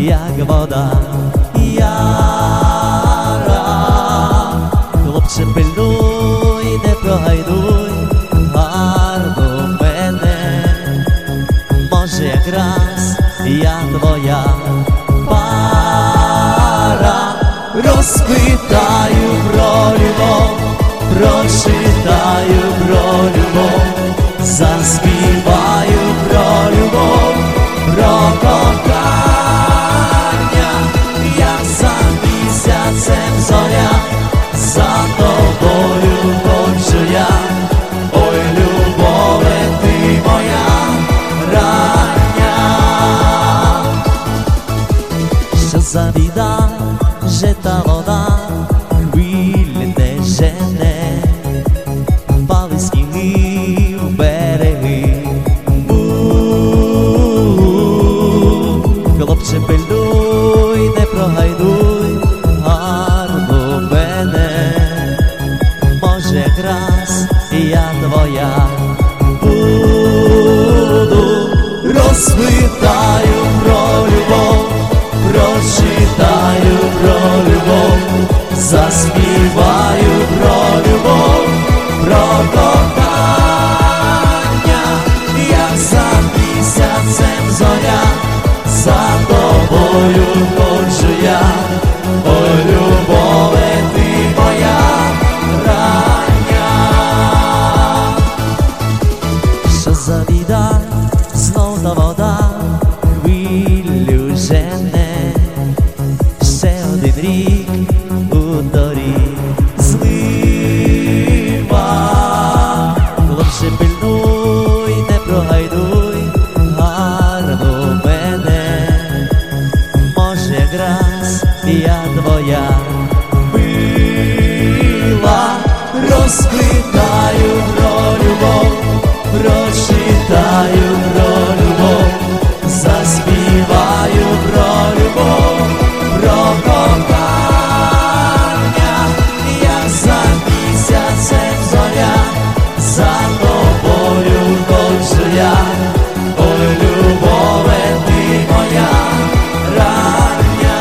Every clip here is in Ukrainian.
як вода яра. Хлопче, пильнуй, не прогайдуй гарно мене, може якраз я твоя пара. Розпитаю про любов, прочитаю про любов, заспіваю про любов, про кохання, як за місяцем зоря, за тобою хочу я. Ой, любове, ти моя рання. Що за біда, že ta voda хвилі не жене, пали сніги в береги. Хлопче, пильнуй, не прогайдуй гарно мене, може якраз я твоя буду. Розпитаю про любов, прочитаю про любов, заспіваю про любов, про кохання, як за місяцем зоря, за тобою хочу я. Ой, любове, ти моя рання. Що за біда, знов та вода хвилю жене, ще один рік у доріг злива. Хлопче, пильнуй, не прогайдуй гарно мене, може якраз я твоя мила. Розпитаю про любов, прочитаю про любов, заспіваю про любов, про кохання, як за місяцем зоря, за тобою хочу я. Ой, любове, ти моя рання.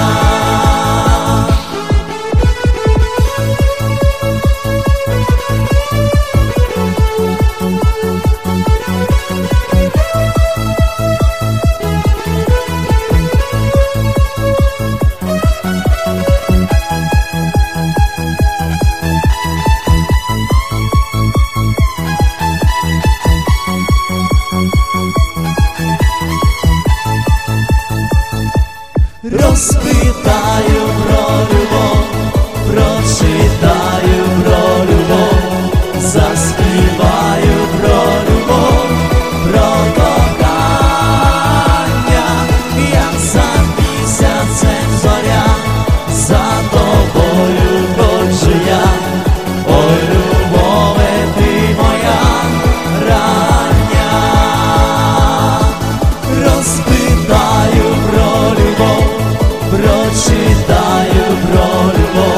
Розпитаю про любов, прочитаю про любов, заспіваю про любов, про кохання, як за місяцем зоря, за тобою хочу я. Ой, любове, ти моя рання. Розпитаю про любов, прочитаю про любов,